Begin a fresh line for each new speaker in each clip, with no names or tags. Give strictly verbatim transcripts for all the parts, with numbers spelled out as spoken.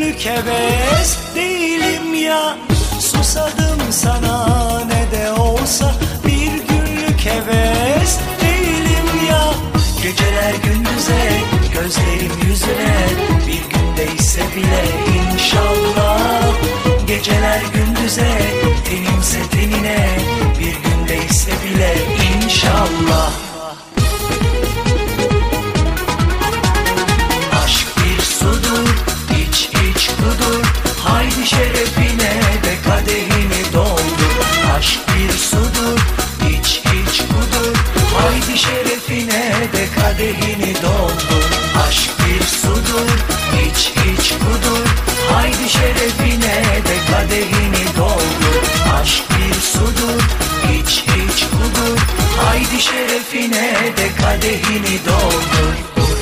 günlük heves değilim ya. Susadım sana ne de olsa, bir günlük heves değilim ya. Geceler gündüze, gözlerim yüzüne, bir gündeyse bile inşallah. Geceler gündüze, tenimse tenine, bir gündeyse bile inşallah. Aşk bir sudur, iç iç kudur, haydi şerefine de kadehini doldur. Aşk bir sudur, iç iç kudur, haydi şerefine de kadehini doldur. Aşk bir sudur, iç iç kudur, haydi şerefine de kadehini doldur. Aşk bir sudur, iç iç kudur, haydi şerefine de kadehini doldur.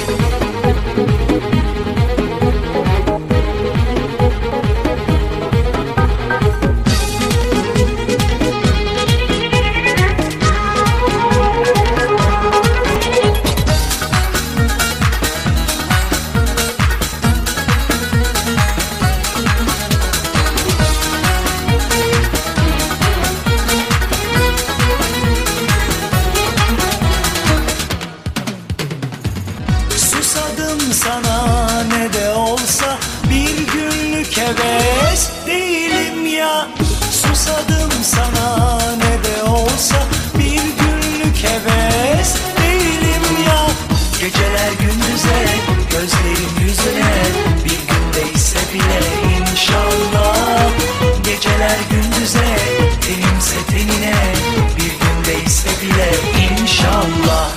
Sana ne de olsa, bir günlük heves değilim ya. Susadım sana ne de olsa, bir günlük heves değilim ya. Geceler gündüze, gözlerim yüzüne, bir gündeyse bile inşallah. Geceler gündüze, tenimse tenine, bir gündeyse bile inşallah.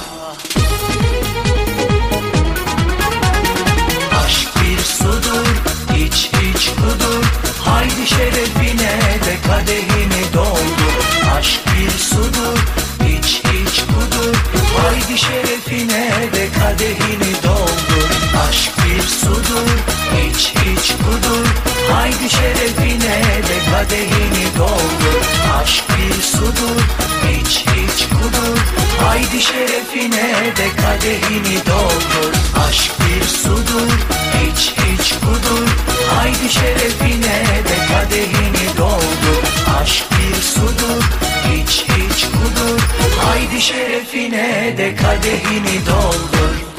Haydi şerefine de kadehini doldur. Aşk bir sudur, iç iç kudur, haydi şerefine de kadehini doldur. Aşk bir sudur, iç iç kudur, haydi şerefine de kadehini doldur. Aşk bir sudur, iç iç kudur, haydi şerefine de kadehini doldur. Aşk bir sudur, iç iç kudur, haydi şerefine de kadehini doldur. Aşk bir sudur, iç iç kudur, haydi şerefine de kadehini doldur.